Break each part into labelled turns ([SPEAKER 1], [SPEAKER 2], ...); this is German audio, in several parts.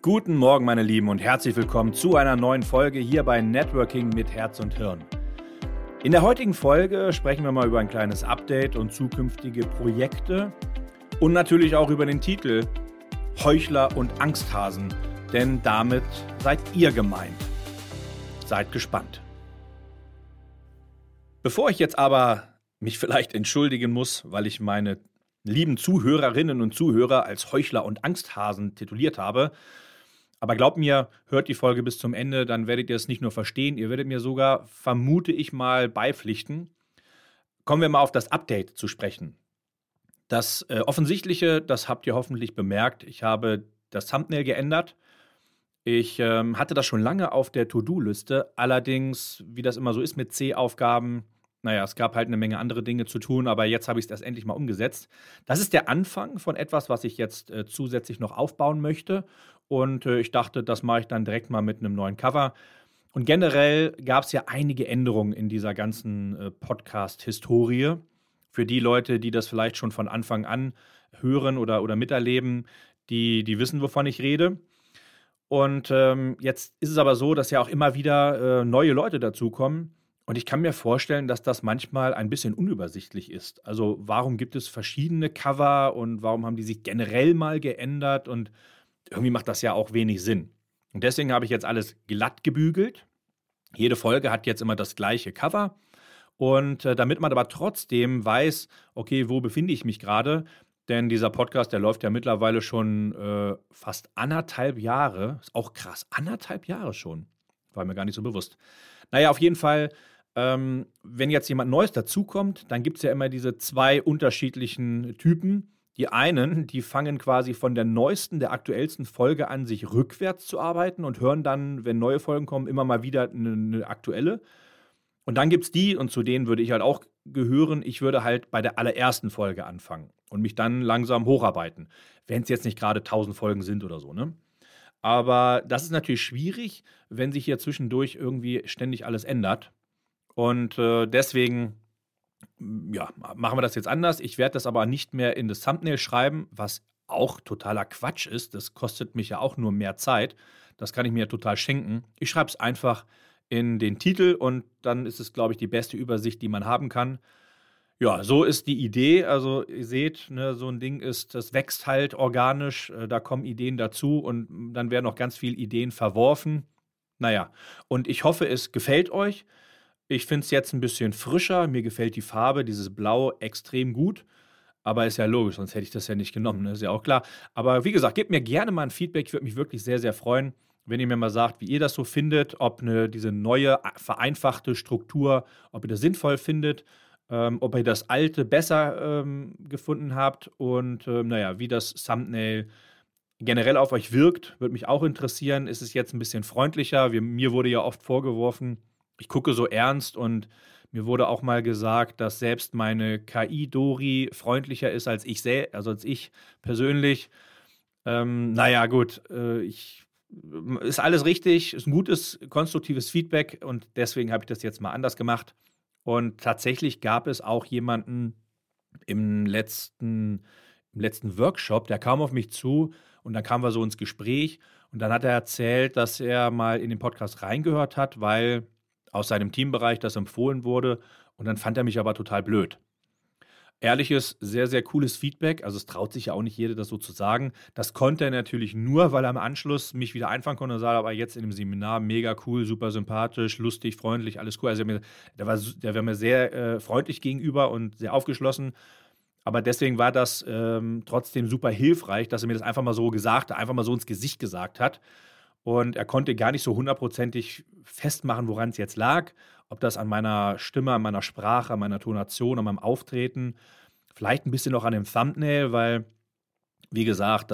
[SPEAKER 1] Guten Morgen, meine Lieben, und herzlich willkommen zu einer neuen Folge hier bei Networking mit Herz und Hirn. In der heutigen Folge sprechen wir mal über ein kleines Update und zukünftige Projekte und natürlich auch über den Titel Heuchler und Angsthasen, denn damit seid ihr gemeint. Seid gespannt. Bevor ich jetzt aber mich vielleicht entschuldigen muss, weil ich meine lieben Zuhörerinnen und Zuhörer als Heuchler und Angsthasen tituliert habe, aber glaubt mir, hört die Folge bis zum Ende, dann werdet ihr es nicht nur verstehen, ihr werdet mir sogar, vermute ich mal, beipflichten. Kommen wir mal auf das Update zu sprechen. Das Offensichtliche, das habt ihr hoffentlich bemerkt, ich habe das Thumbnail geändert. Ich hatte das schon lange auf der To-Do-Liste, allerdings, wie das immer so ist mit C-Aufgaben, es gab halt eine Menge andere Dinge zu tun, aber jetzt habe ich es erst endlich mal umgesetzt. Das ist der Anfang von etwas, was ich jetzt zusätzlich noch aufbauen möchte. Und ich dachte, das mache ich dann direkt mal mit einem neuen Cover. Und generell gab es ja einige Änderungen in dieser ganzen Podcast-Historie. Für die Leute, die das vielleicht schon von Anfang an hören oder miterleben, die wissen, wovon ich rede. Und jetzt ist es aber so, dass ja auch immer wieder neue Leute dazukommen. Und ich kann mir vorstellen, dass das manchmal ein bisschen unübersichtlich ist. Also warum gibt es verschiedene Cover und warum haben die sich generell mal geändert? Und irgendwie macht das ja auch wenig Sinn. Und deswegen habe ich jetzt alles glatt gebügelt. Jede Folge hat jetzt immer das gleiche Cover. Und damit man aber trotzdem weiß, okay, wo befinde ich mich gerade? Denn dieser Podcast, der läuft ja mittlerweile schon fast 1,5 Jahre. Ist auch krass, 1,5 Jahre schon. War mir gar nicht so bewusst. Naja, auf jeden Fall, wenn jetzt jemand Neues dazukommt, dann gibt es ja immer diese zwei unterschiedlichen Typen. Die einen, die fangen quasi von der neuesten, der aktuellsten Folge an, sich rückwärts zu arbeiten und hören dann, wenn neue Folgen kommen, immer mal wieder eine aktuelle. Und dann gibt es die, und zu denen würde ich halt auch gehören, ich würde halt bei der allerersten Folge anfangen und mich dann langsam hocharbeiten, wenn es jetzt nicht gerade 1000 Folgen sind oder so, ne? Aber das ist natürlich schwierig, wenn sich hier zwischendurch irgendwie ständig alles ändert. Und deswegen machen wir das jetzt anders. Ich werde das aber nicht mehr in das Thumbnail schreiben, was auch totaler Quatsch ist. Das kostet mich ja auch nur mehr Zeit. Das kann ich mir total schenken. Ich schreibe es einfach in den Titel und dann ist es, glaube ich, die beste Übersicht, die man haben kann. Ja, so ist die Idee. Also ihr seht, ne, so ein Ding das wächst halt organisch. Da kommen Ideen dazu und dann werden noch ganz viele Ideen verworfen. Naja, und ich hoffe, es gefällt euch. Ich finde es jetzt ein bisschen frischer. Mir gefällt die Farbe, dieses Blau, extrem gut. Aber ist ja logisch, sonst hätte ich das ja nicht genommen, ne? Ist ja auch klar. Aber wie gesagt, gebt mir gerne mal ein Feedback. Ich würde mich wirklich sehr, sehr freuen, wenn ihr mir mal sagt, wie ihr das so findet, ob diese neue, vereinfachte Struktur, ob ihr das sinnvoll findet, ob ihr das alte besser gefunden habt und wie das Thumbnail generell auf euch wirkt, würde mich auch interessieren. Ist es jetzt ein bisschen freundlicher? Mir wurde ja oft vorgeworfen, ich gucke so ernst und mir wurde auch mal gesagt, dass selbst meine KI-Dori freundlicher ist als ich persönlich. Gut, ist alles richtig, ist ein gutes, konstruktives Feedback und deswegen habe ich das jetzt mal anders gemacht. Und tatsächlich gab es auch jemanden im letzten Workshop, der kam auf mich zu und dann kamen wir so ins Gespräch und dann hat er erzählt, dass er mal in den Podcast reingehört hat, weil aus seinem Teambereich das empfohlen wurde und dann fand er mich aber total blöd. Ehrliches, sehr, sehr cooles Feedback. Also es traut sich ja auch nicht jeder, das so zu sagen. Das konnte er natürlich nur, weil er im Anschluss mich wieder einfangen konnte und sagte, aber jetzt in dem Seminar mega cool, super sympathisch, lustig, freundlich, alles cool. Also der war mir sehr freundlich gegenüber und sehr aufgeschlossen. Aber deswegen war das trotzdem super hilfreich, dass er mir das einfach mal so gesagt hat, einfach mal so ins Gesicht gesagt hat. Und er konnte gar nicht so hundertprozentig festmachen, woran es jetzt lag. Ob das an meiner Stimme, an meiner Sprache, an meiner Tonation, an meinem Auftreten, vielleicht ein bisschen noch an dem Thumbnail, weil, wie gesagt,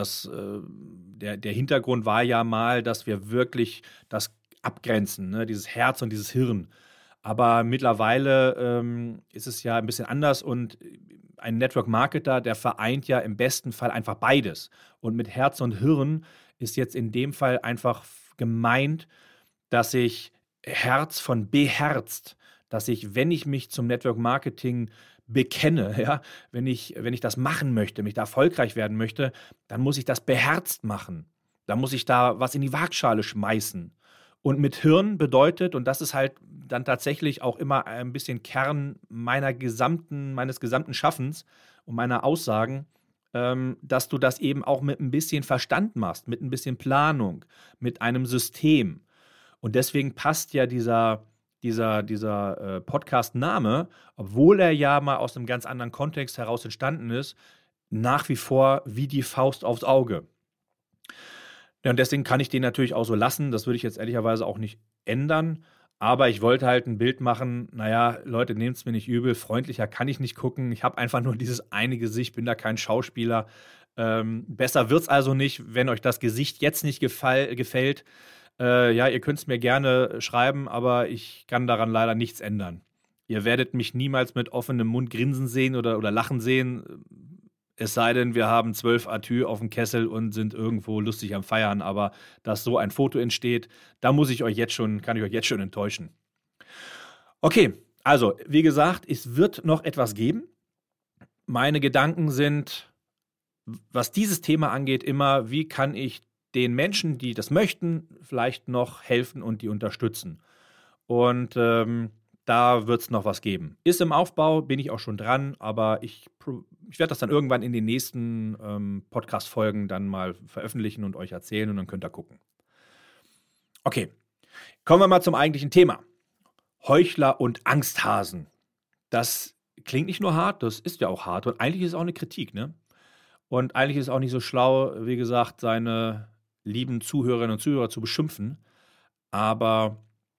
[SPEAKER 1] der Hintergrund war ja mal, dass wir wirklich das abgrenzen, ne? Dieses Herz und dieses Hirn. Aber mittlerweile ist es ja ein bisschen anders und ein Network Marketer, der vereint ja im besten Fall einfach beides. Und mit Herz und Hirn ist jetzt in dem Fall einfach gemeint, dass ich Herz von beherzt, dass ich, wenn ich mich zum Network Marketing bekenne, ja, wenn ich das machen möchte, mich da erfolgreich werden möchte, dann muss ich das beherzt machen. Da muss ich da was in die Waagschale schmeißen. Und mit Hirn bedeutet, und das ist halt dann tatsächlich auch immer ein bisschen Kern meines gesamten Schaffens und meiner Aussagen, dass du das eben auch mit ein bisschen Verstand machst, mit ein bisschen Planung, mit einem System. Und deswegen passt ja dieser Podcast-Name, obwohl er ja mal aus einem ganz anderen Kontext heraus entstanden ist, nach wie vor wie die Faust aufs Auge. Ja, und deswegen kann ich den natürlich auch so lassen. Das würde ich jetzt ehrlicherweise auch nicht ändern. Aber ich wollte halt ein Bild machen. Naja, Leute, nehmt es mir nicht übel. Freundlicher kann ich nicht gucken. Ich habe einfach nur dieses eine Gesicht, bin da kein Schauspieler. Besser wird es also nicht, wenn euch das Gesicht jetzt nicht gefällt. Ja, ihr könnt es mir gerne schreiben, aber ich kann daran leider nichts ändern. Ihr werdet mich niemals mit offenem Mund grinsen sehen oder lachen sehen. Es sei denn, wir haben 12 Atü auf dem Kessel und sind irgendwo lustig am Feiern, aber dass so ein Foto entsteht, da kann ich euch jetzt schon enttäuschen. Okay, also, wie gesagt, es wird noch etwas geben. Meine Gedanken sind, was dieses Thema angeht, immer, wie kann ich den Menschen, die das möchten, vielleicht noch helfen und die unterstützen. Und da wird es noch was geben. Ist im Aufbau, bin ich auch schon dran, aber ich werde das dann irgendwann in den nächsten Podcast-Folgen dann mal veröffentlichen und euch erzählen und dann könnt ihr gucken. Okay, kommen wir mal zum eigentlichen Thema. Heuchler und Angsthasen. Das klingt nicht nur hart, das ist ja auch hart und eigentlich ist es auch eine Kritik, ne? Und eigentlich ist es auch nicht so schlau, wie gesagt, seine lieben Zuhörerinnen und Zuhörer zu beschimpfen, aber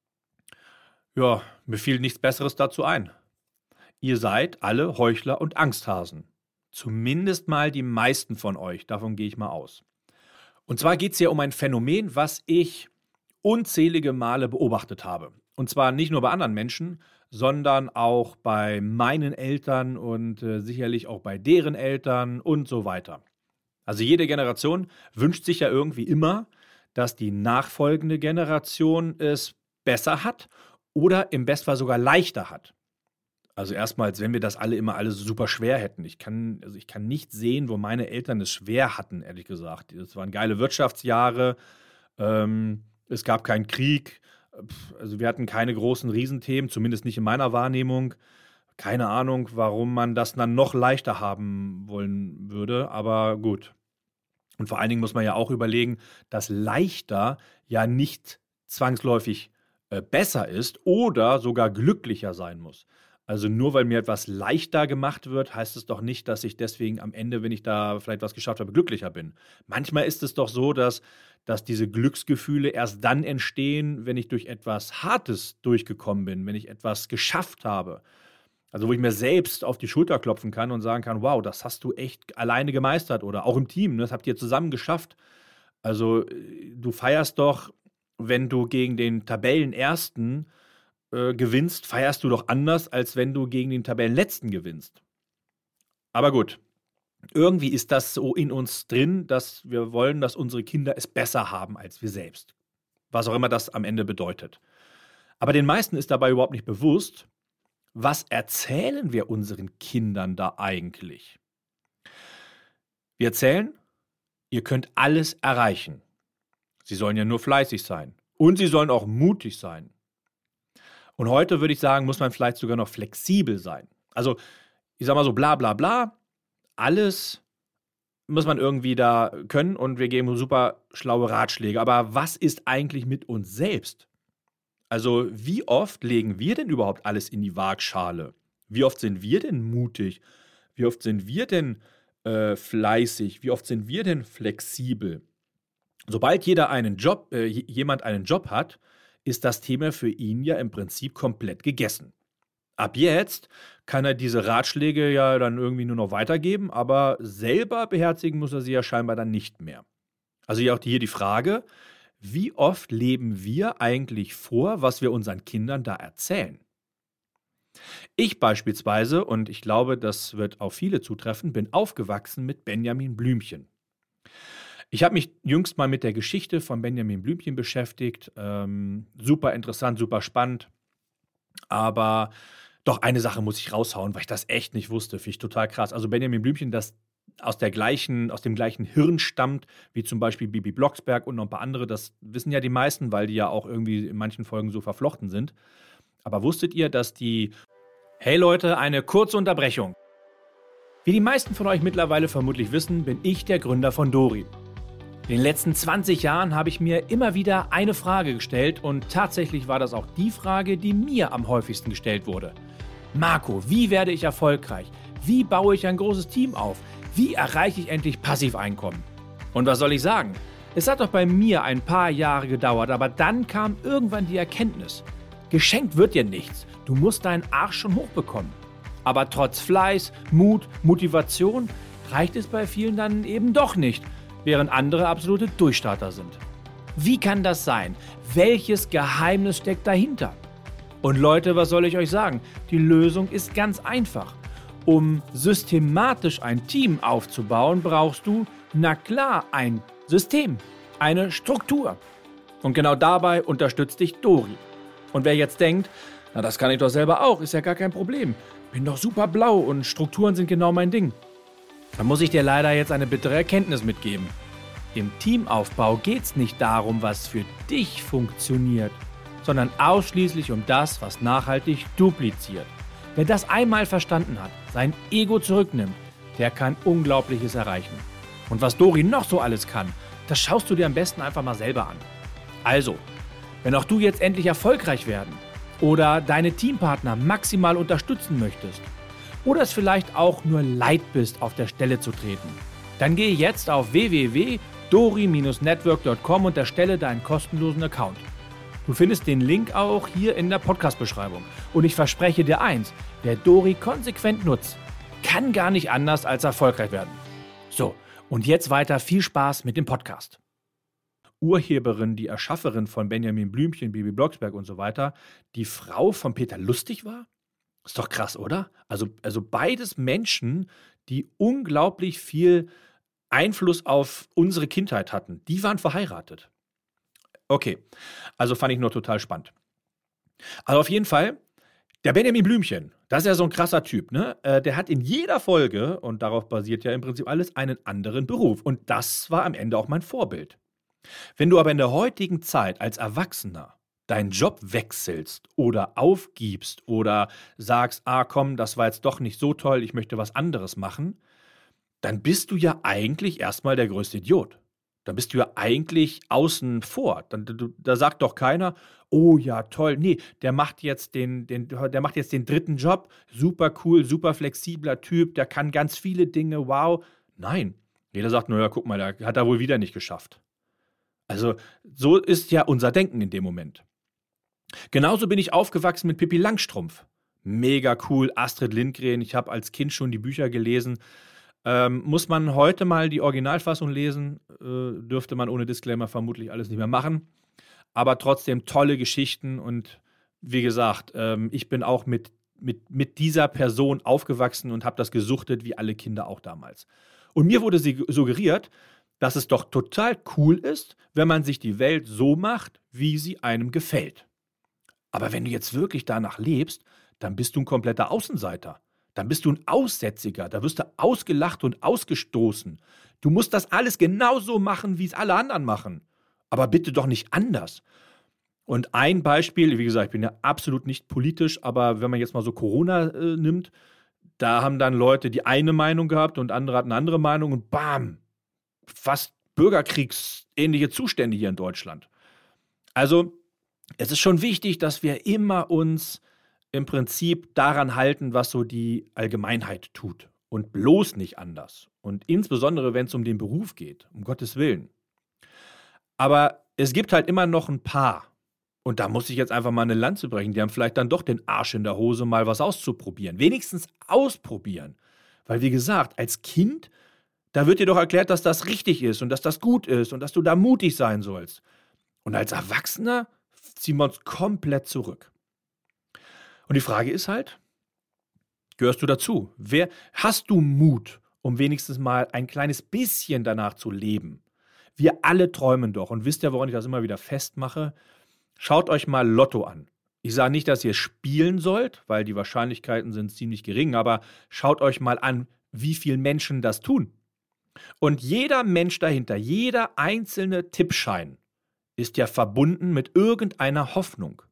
[SPEAKER 1] ja, mir fiel nichts Besseres dazu ein. Ihr seid alle Heuchler und Angsthasen. Zumindest mal die meisten von euch, davon gehe ich mal aus. Und zwar geht es hier um ein Phänomen, was ich unzählige Male beobachtet habe. Und zwar nicht nur bei anderen Menschen, sondern auch bei meinen Eltern und sicherlich auch bei deren Eltern und so weiter. Also jede Generation wünscht sich ja irgendwie immer, dass die nachfolgende Generation es besser hat oder im Bestfall sogar leichter hat. Also erstmal, als wenn wir das immer alles super schwer hätten. Ich kann nicht sehen, wo meine Eltern es schwer hatten, ehrlich gesagt. Es waren geile Wirtschaftsjahre, es gab keinen Krieg, also wir hatten keine großen Riesenthemen, zumindest nicht in meiner Wahrnehmung. Keine Ahnung, warum man das dann noch leichter haben wollen würde, aber gut. Und vor allen Dingen muss man ja auch überlegen, dass leichter ja nicht zwangsläufig besser ist oder sogar glücklicher sein muss. Also nur weil mir etwas leichter gemacht wird, heißt es doch nicht, dass ich deswegen am Ende, wenn ich da vielleicht was geschafft habe, glücklicher bin. Manchmal ist es doch so, dass diese Glücksgefühle erst dann entstehen, wenn ich durch etwas Hartes durchgekommen bin, wenn ich etwas geschafft habe. Also wo ich mir selbst auf die Schulter klopfen kann und sagen kann, wow, das hast du echt alleine gemeistert oder auch im Team, ne, das habt ihr zusammen geschafft. Also du feierst doch, wenn du gegen den Tabellenersten gewinnst, feierst du doch anders, als wenn du gegen den Tabellenletzten gewinnst. Aber gut, irgendwie ist das so in uns drin, dass wir wollen, dass unsere Kinder es besser haben als wir selbst. Was auch immer das am Ende bedeutet. Aber den meisten ist dabei überhaupt nicht bewusst, was erzählen wir unseren Kindern da eigentlich? Wir erzählen, ihr könnt alles erreichen. Sie sollen ja nur fleißig sein. Und sie sollen auch mutig sein. Und heute würde ich sagen, muss man vielleicht sogar noch flexibel sein. Also, ich sag mal so, bla bla bla, alles muss man irgendwie da können und wir geben super schlaue Ratschläge. Aber was ist eigentlich mit uns selbst? Also, wie oft legen wir denn überhaupt alles in die Waagschale? Wie oft sind wir denn mutig? Wie oft sind wir denn fleißig? Wie oft sind wir denn flexibel? Sobald jemand einen Job hat, ist das Thema für ihn ja im Prinzip komplett gegessen. Ab jetzt kann er diese Ratschläge ja dann irgendwie nur noch weitergeben, aber selber beherzigen muss er sie ja scheinbar dann nicht mehr. Also hier die Frage, wie oft leben wir eigentlich vor, was wir unseren Kindern da erzählen? Ich beispielsweise, und ich glaube, das wird auf viele zutreffen, bin aufgewachsen mit Benjamin Blümchen. Ich habe mich jüngst mal mit der Geschichte von Benjamin Blümchen beschäftigt. Super interessant, super spannend. Aber doch eine Sache muss ich raushauen, weil ich das echt nicht wusste. Finde ich total krass. Also Benjamin Blümchen, das aus dem gleichen Hirn stammt, wie zum Beispiel Bibi Blocksberg und noch ein paar andere. Das wissen ja die meisten, weil die ja auch irgendwie in manchen Folgen so verflochten sind. Aber wusstet ihr, dass Hey Leute, eine kurze Unterbrechung. Wie die meisten von euch mittlerweile vermutlich wissen, bin ich der Gründer von Dori. In den letzten 20 Jahren habe ich mir immer wieder eine Frage gestellt und tatsächlich war das auch die Frage, die mir am häufigsten gestellt wurde. Marco, wie werde ich erfolgreich? Wie baue ich ein großes Team auf? Wie erreiche ich endlich Passiveinkommen? Und was soll ich sagen? Es hat doch bei mir ein paar Jahre gedauert, aber dann kam irgendwann die Erkenntnis. Geschenkt wird dir nichts. Du musst deinen Arsch schon hochbekommen. Aber trotz Fleiß, Mut, Motivation reicht es bei vielen dann eben doch nicht, während andere absolute Durchstarter sind. Wie kann das sein? Welches Geheimnis steckt dahinter? Und Leute, was soll ich euch sagen? Die Lösung ist ganz einfach. Um systematisch ein Team aufzubauen, brauchst du, na klar, ein System, eine Struktur. Und genau dabei unterstützt dich Dori. Und wer jetzt denkt, na das kann ich doch selber auch, ist ja gar kein Problem. Bin doch super blau und Strukturen sind genau mein Ding. Dann muss ich dir leider jetzt eine bittere Erkenntnis mitgeben. Im Teamaufbau geht es nicht darum, was für dich funktioniert, sondern ausschließlich um das, was nachhaltig dupliziert. Wer das einmal verstanden hat, sein Ego zurücknimmt, der kann Unglaubliches erreichen. Und was Dori noch so alles kann, das schaust du dir am besten einfach mal selber an. Also, wenn auch du jetzt endlich erfolgreich werden oder deine Teampartner maximal unterstützen möchtest oder es vielleicht auch nur leid bist, auf der Stelle zu treten, dann gehe jetzt auf www.dori-network.com und erstelle deinen kostenlosen Account. Du findest den Link auch hier in der Podcast-Beschreibung. Und ich verspreche dir eins, wer Dori konsequent nutzt, kann gar nicht anders als erfolgreich werden. So, und jetzt weiter viel Spaß mit dem Podcast. Urheberin, die Erschafferin von Benjamin Blümchen, Bibi Blocksberg und so weiter, die Frau von Peter Lustig war? Ist doch krass, oder? Also beides Menschen, die unglaublich viel Einfluss auf unsere Kindheit hatten. Die waren verheiratet. Okay, also fand ich nur total spannend. Also auf jeden Fall, der Benjamin Blümchen, das ist ja so ein krasser Typ, ne? Der hat in jeder Folge, und darauf basiert ja im Prinzip alles, einen anderen Beruf. Und das war am Ende auch mein Vorbild. Wenn du aber in der heutigen Zeit als Erwachsener deinen Job wechselst oder aufgibst oder sagst, komm, das war jetzt doch nicht so toll, ich möchte was anderes machen, dann bist du ja eigentlich erstmal der größte Idiot. Dann bist du ja eigentlich außen vor. Da sagt doch keiner, oh ja, toll, nee, der macht jetzt den dritten Job, super cool, super flexibler Typ, der kann ganz viele Dinge, wow. Nein, jeder sagt nur, ja, guck mal, der hat er wohl wieder nicht geschafft. Also so ist ja unser Denken in dem Moment. Genauso bin ich aufgewachsen mit Pippi Langstrumpf. Mega cool, Astrid Lindgren, ich habe als Kind schon die Bücher gelesen. Muss man heute mal die Originalfassung lesen, dürfte man ohne Disclaimer vermutlich alles nicht mehr machen. Aber trotzdem tolle Geschichten und wie gesagt, ich bin auch mit dieser Person aufgewachsen und habe das gesuchtet, wie alle Kinder auch damals. Und mir wurde suggeriert, dass es doch total cool ist, wenn man sich die Welt so macht, wie sie einem gefällt. Aber wenn du jetzt wirklich danach lebst, dann bist du ein kompletter Außenseiter. Dann bist du ein Aussätziger, da wirst du ausgelacht und ausgestoßen. Du musst das alles genauso machen, wie es alle anderen machen. Aber bitte doch nicht anders. Und ein Beispiel, wie gesagt, ich bin ja absolut nicht politisch, aber wenn man jetzt mal so Corona nimmt, da haben dann Leute die eine Meinung gehabt und andere hatten eine andere Meinung und bam, fast bürgerkriegsähnliche Zustände hier in Deutschland. Also, es ist schon wichtig, dass wir immer uns im Prinzip daran halten, was so die Allgemeinheit tut und bloß nicht anders. Und insbesondere, wenn es um den Beruf geht, um Gottes Willen. Aber es gibt halt immer noch ein paar, und da muss ich jetzt einfach mal eine Lanze brechen, die haben vielleicht dann doch den Arsch in der Hose, mal was auszuprobieren. Wenigstens ausprobieren. Weil wie gesagt, als Kind, da wird dir doch erklärt, dass das richtig ist und dass das gut ist und dass du da mutig sein sollst. Und als Erwachsener ziehen wir uns komplett zurück. Und die Frage ist halt, gehörst du dazu? Hast du Mut, um wenigstens mal ein kleines bisschen danach zu leben? Wir alle träumen doch. Und wisst ihr, woran ich das immer wieder festmache? Schaut euch mal Lotto an. Ich sage nicht, dass ihr spielen sollt, weil die Wahrscheinlichkeiten sind ziemlich gering, aber schaut euch mal an, wie viele Menschen das tun. Und jeder Mensch dahinter, jeder einzelne Tippschein ist ja verbunden mit irgendeiner Hoffnung.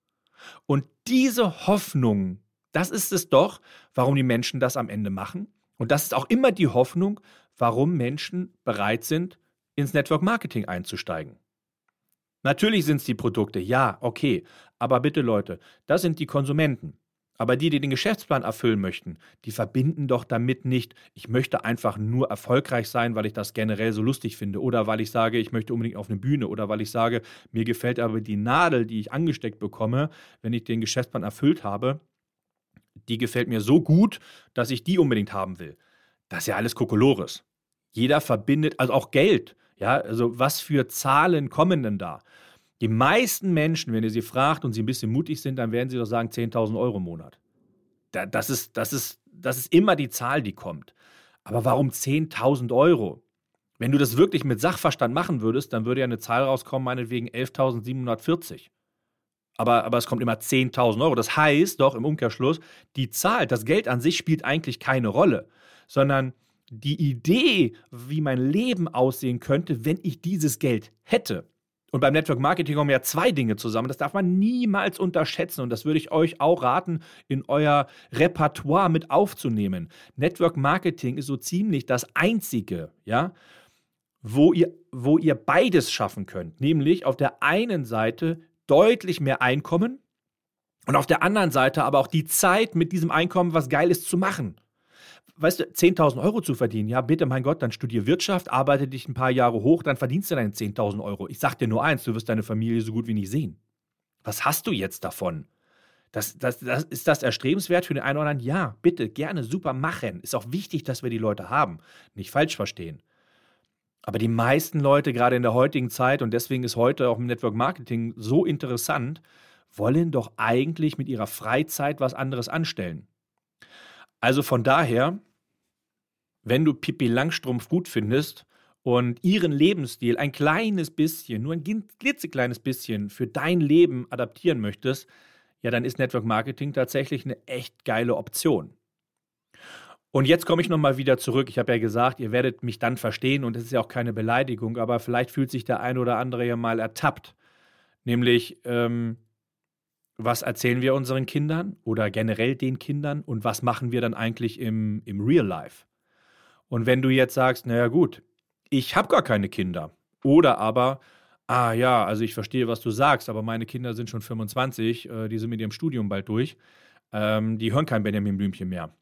[SPEAKER 1] Und diese Hoffnung, das ist es doch, warum die Menschen das am Ende machen. Und das ist auch immer die Hoffnung, warum Menschen bereit sind, ins Network Marketing einzusteigen. Natürlich sind es die Produkte, ja, okay. Aber bitte Leute, das sind die Konsumenten. Aber die den Geschäftsplan erfüllen möchten, die verbinden doch damit nicht, ich möchte einfach nur erfolgreich sein, weil ich das generell so lustig finde oder weil ich sage, ich möchte unbedingt auf eine Bühne oder weil ich sage, mir gefällt aber die Nadel, die ich angesteckt bekomme, wenn ich den Geschäftsplan erfüllt habe, die gefällt mir so gut, dass ich die unbedingt haben will. Das ist ja alles Kokolores. Jeder verbindet, also auch Geld. Ja, also was für Zahlen kommen denn da? Die meisten Menschen, wenn ihr sie fragt und sie ein bisschen mutig sind, dann werden sie doch sagen 10.000 Euro im Monat. Das ist immer die Zahl, die kommt. Aber warum 10.000 Euro? Wenn du das wirklich mit Sachverstand machen würdest, dann würde ja eine Zahl rauskommen, meinetwegen 11.740. Aber es kommt immer 10.000 Euro. Das heißt doch im Umkehrschluss, die Zahl, das Geld an sich spielt eigentlich keine Rolle, sondern die Idee, wie mein Leben aussehen könnte, wenn ich dieses Geld hätte. Und beim Network Marketing kommen ja zwei Dinge zusammen. Das darf man niemals unterschätzen. Und das würde ich euch auch raten, in euer Repertoire mit aufzunehmen. Network Marketing ist so ziemlich das Einzige, ja, wo ihr beides schaffen könnt. Nämlich auf der einen Seite deutlich mehr Einkommen und auf der anderen Seite aber auch die Zeit, mit diesem Einkommen was Geiles zu machen. Weißt du, 10.000 Euro zu verdienen, ja bitte, mein Gott, dann studier Wirtschaft, arbeite dich ein paar Jahre hoch, dann verdienst du deine 10.000 Euro. Ich sag dir nur eins, du wirst deine Familie so gut wie nicht sehen. Was hast du jetzt davon? Ist das erstrebenswert für den einen oder anderen? Ja, bitte, gerne, super machen. Ist auch wichtig, dass wir die Leute haben. Nicht falsch verstehen. Aber die meisten Leute, gerade in der heutigen Zeit, und deswegen ist heute auch im Network Marketing so interessant, wollen doch eigentlich mit ihrer Freizeit was anderes anstellen. Also von daher, wenn du Pippi Langstrumpf gut findest und ihren Lebensstil ein kleines bisschen, nur ein klitzekleines bisschen für dein Leben adaptieren möchtest, ja, dann ist Network Marketing tatsächlich eine echt geile Option. Und jetzt komme ich nochmal wieder zurück. Ich habe ja gesagt, ihr werdet mich dann verstehen und es ist ja auch keine Beleidigung, aber vielleicht fühlt sich der ein oder andere ja mal ertappt. Nämlich, was erzählen wir unseren Kindern oder generell den Kindern und was machen wir dann eigentlich im Real Life? Und wenn du jetzt sagst, naja gut, ich habe gar keine Kinder oder aber, ja, also ich verstehe, was du sagst, aber meine Kinder sind schon 25, die sind mit ihrem Studium bald durch, die hören kein Benjamin Blümchen mehr.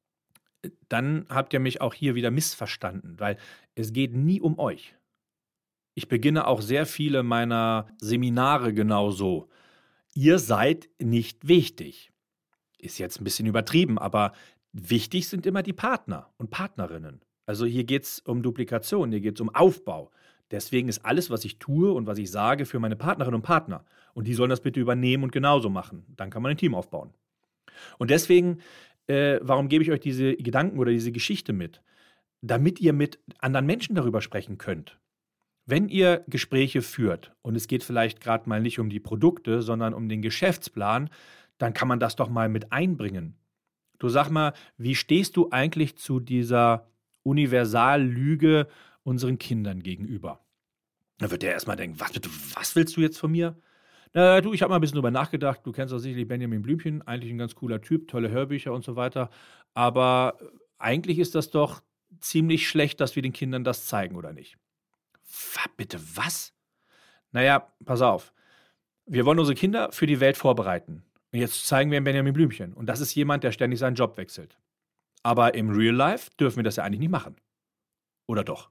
[SPEAKER 1] Dann habt ihr mich auch hier wieder missverstanden, weil es geht nie um euch. Ich beginne auch sehr viele meiner Seminare genauso. Ihr seid nicht wichtig. Ist jetzt ein bisschen übertrieben, aber wichtig sind immer die Partner und Partnerinnen. Also hier geht es um Duplikation, hier geht es um Aufbau. Deswegen ist alles, was ich tue und was ich sage, für meine Partnerinnen und Partner. Und die sollen das bitte übernehmen und genauso machen. Dann kann man ein Team aufbauen. Und deswegen, warum gebe ich euch diese Gedanken oder diese Geschichte mit? Damit ihr mit anderen Menschen darüber sprechen könnt. Wenn ihr Gespräche führt und es geht vielleicht gerade mal nicht um die Produkte, sondern um den Geschäftsplan, dann kann man das doch mal mit einbringen. Du sag mal, wie stehst du eigentlich zu dieser Universallüge unseren Kindern gegenüber? Dann wird der erstmal denken, was willst du jetzt von mir? Na du, ich habe mal ein bisschen drüber nachgedacht, du kennst doch sicherlich Benjamin Blümchen, eigentlich ein ganz cooler Typ, tolle Hörbücher und so weiter, aber eigentlich ist das doch ziemlich schlecht, dass wir den Kindern das zeigen, oder nicht? Bitte was? Naja, pass auf. Wir wollen unsere Kinder für die Welt vorbereiten. Und jetzt zeigen wir Benjamin Blümchen. Und das ist jemand, der ständig seinen Job wechselt. Aber im Real Life dürfen wir das ja eigentlich nicht machen. Oder doch?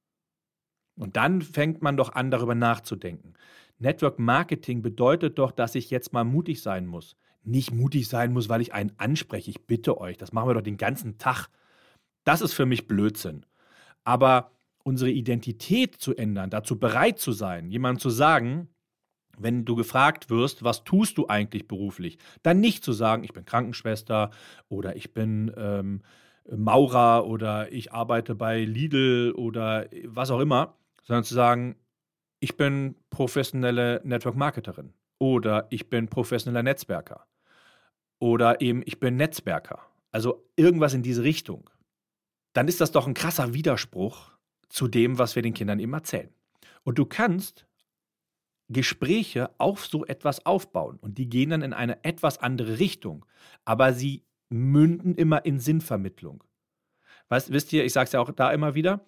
[SPEAKER 1] Und dann fängt man doch an, darüber nachzudenken. Network Marketing bedeutet doch, dass ich jetzt mal mutig sein muss. Nicht mutig sein muss, weil ich einen anspreche. Ich bitte euch, das machen wir doch den ganzen Tag. Das ist für mich Blödsinn. Aber unsere Identität zu ändern, dazu bereit zu sein, jemandem zu sagen, wenn du gefragt wirst, was tust du eigentlich beruflich, dann nicht zu sagen, ich bin Krankenschwester oder ich bin Maurer oder ich arbeite bei Lidl oder was auch immer, sondern zu sagen, ich bin professionelle Network-Marketerin oder ich bin professioneller Netzwerker oder eben ich bin Netzwerker. Also irgendwas in diese Richtung. Dann ist das doch ein krasser Widerspruch zu dem, was wir den Kindern eben erzählen. Und du kannst Gespräche auf so etwas aufbauen und die gehen dann in eine etwas andere Richtung, aber sie münden immer in Sinnvermittlung. Wisst ihr, ich sage es ja auch da immer wieder,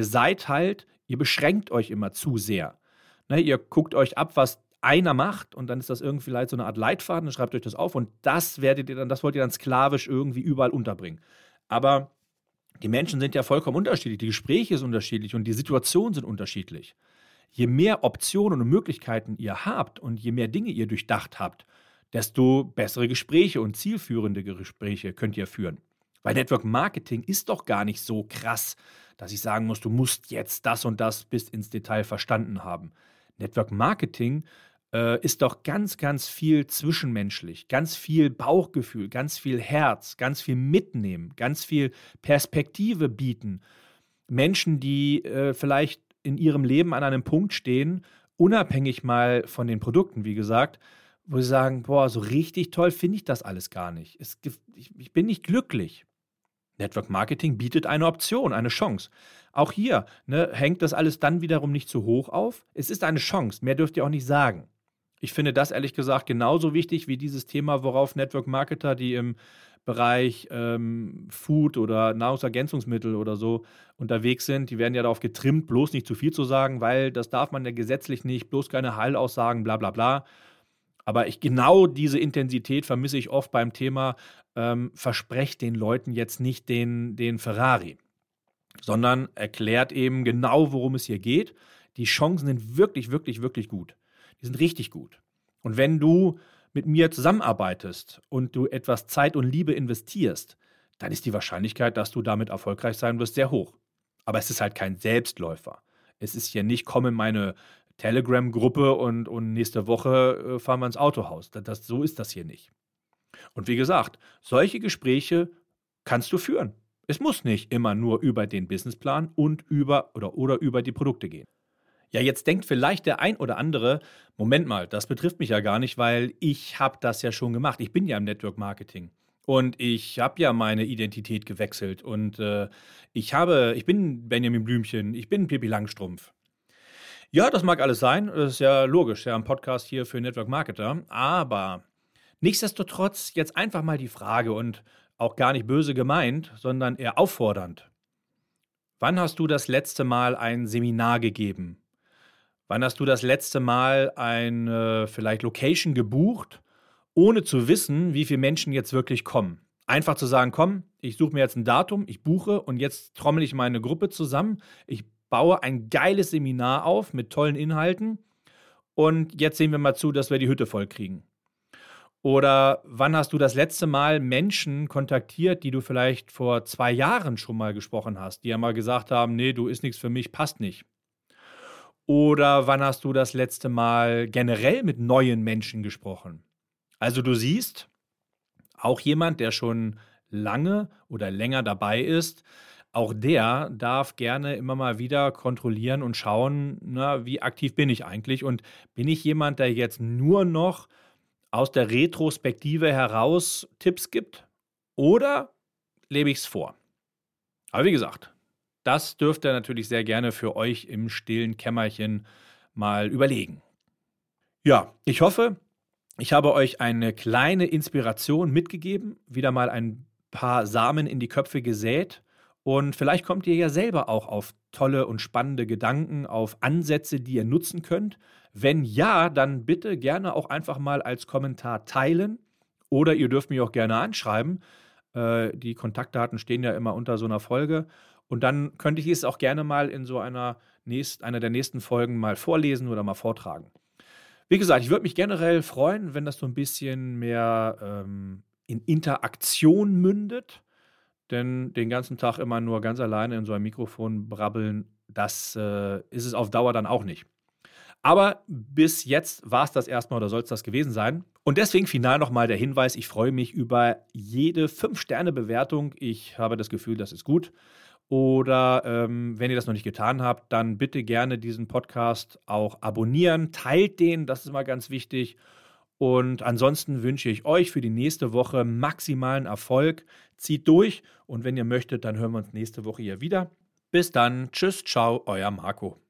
[SPEAKER 1] ihr beschränkt euch immer zu sehr. Ne, ihr guckt euch ab, was einer macht und dann ist das irgendwie vielleicht so eine Art Leitfaden, dann schreibt euch das auf und das wollt ihr dann sklavisch irgendwie überall unterbringen. Aber die Menschen sind ja vollkommen unterschiedlich, die Gespräche sind unterschiedlich und die Situationen sind unterschiedlich. Je mehr Optionen und Möglichkeiten ihr habt und je mehr Dinge ihr durchdacht habt, desto bessere Gespräche und zielführende Gespräche könnt ihr führen. Weil Network Marketing ist doch gar nicht so krass, dass ich sagen muss, du musst jetzt das und das bis ins Detail verstanden haben. Network Marketing ist doch ganz, ganz viel zwischenmenschlich, ganz viel Bauchgefühl, ganz viel Herz, ganz viel mitnehmen, ganz viel Perspektive bieten. Menschen, die vielleicht in ihrem Leben an einem Punkt stehen, unabhängig mal von den Produkten, wie gesagt, wo sie sagen, boah, so richtig toll finde ich das alles gar nicht. Ich bin nicht glücklich. Network Marketing bietet eine Option, eine Chance. Auch hier hängt das alles dann wiederum nicht zu hoch auf. Es ist eine Chance, mehr dürft ihr auch nicht sagen. Ich finde das ehrlich gesagt genauso wichtig wie dieses Thema, worauf Network Marketer, die im Bereich Food oder Nahrungsergänzungsmittel oder so unterwegs sind, die werden ja darauf getrimmt, bloß nicht zu viel zu sagen, weil das darf man ja gesetzlich nicht, bloß keine Heilaussagen, bla bla bla. Aber genau diese Intensität vermisse ich oft beim Thema, versprecht den Leuten jetzt nicht den Ferrari, sondern erklärt eben genau, worum es hier geht. Die Chancen sind wirklich, wirklich, wirklich gut. Die sind richtig gut. Und wenn du mit mir zusammenarbeitest und du etwas Zeit und Liebe investierst, dann ist die Wahrscheinlichkeit, dass du damit erfolgreich sein wirst, sehr hoch. Aber es ist halt kein Selbstläufer. Es ist hier nicht, komm in meine Telegram-Gruppe und nächste Woche fahren wir ins Autohaus. So ist das hier nicht. Und wie gesagt, solche Gespräche kannst du führen. Es muss nicht immer nur über den Businessplan und über die Produkte gehen. Ja, jetzt denkt vielleicht der ein oder andere, Moment mal, das betrifft mich ja gar nicht, weil ich habe das ja schon gemacht. Ich bin ja im Network Marketing und ich habe ja meine Identität gewechselt und ich bin Benjamin Blümchen, ich bin Pippi Langstrumpf. Ja, das mag alles sein, das ist ja logisch, ja, ein Podcast hier für Network Marketer, aber nichtsdestotrotz jetzt einfach mal die Frage und auch gar nicht böse gemeint, sondern eher auffordernd. Wann hast du das letzte Mal ein Seminar gegeben? Wann hast du das letzte Mal eine vielleicht Location gebucht, ohne zu wissen, wie viele Menschen jetzt wirklich kommen? Einfach zu sagen, komm, ich suche mir jetzt ein Datum, ich buche und jetzt trommel ich meine Gruppe zusammen. Ich baue ein geiles Seminar auf mit tollen Inhalten und jetzt sehen wir mal zu, dass wir die Hütte voll kriegen. Oder wann hast du das letzte Mal Menschen kontaktiert, die du vielleicht vor 2 Jahren schon mal gesprochen hast, die ja mal gesagt haben, nee, du ist nichts für mich, passt nicht. Oder wann hast du das letzte Mal generell mit neuen Menschen gesprochen? Also du siehst, auch jemand, der schon lange oder länger dabei ist, auch der darf gerne immer mal wieder kontrollieren und schauen, wie aktiv bin ich eigentlich und bin ich jemand, der jetzt nur noch aus der Retrospektive heraus Tipps gibt oder lebe ich es vor? Aber wie gesagt, das dürft ihr natürlich sehr gerne für euch im stillen Kämmerchen mal überlegen. Ja, ich hoffe, ich habe euch eine kleine Inspiration mitgegeben, wieder mal ein paar Samen in die Köpfe gesät und vielleicht kommt ihr ja selber auch auf tolle und spannende Gedanken, auf Ansätze, die ihr nutzen könnt. Wenn ja, dann bitte gerne auch einfach mal als Kommentar teilen oder ihr dürft mich auch gerne anschreiben. Die Kontaktdaten stehen ja immer unter so einer Folge. Und dann könnte ich es auch gerne mal in so einer der nächsten Folgen mal vorlesen oder mal vortragen. Wie gesagt, ich würde mich generell freuen, wenn das so ein bisschen mehr in Interaktion mündet. Denn den ganzen Tag immer nur ganz alleine in so einem Mikrofon brabbeln, das ist es auf Dauer dann auch nicht. Aber bis jetzt war es das erstmal oder soll es das gewesen sein. Und deswegen final nochmal der Hinweis, ich freue mich über jede 5-Sterne-Bewertung. Ich habe das Gefühl, das ist gut. Oder wenn ihr das noch nicht getan habt, dann bitte gerne diesen Podcast auch abonnieren. Teilt den, das ist immer ganz wichtig. Und ansonsten wünsche ich euch für die nächste Woche maximalen Erfolg. Zieht durch und wenn ihr möchtet, dann hören wir uns nächste Woche hier wieder. Bis dann. Tschüss, ciao, euer Marco.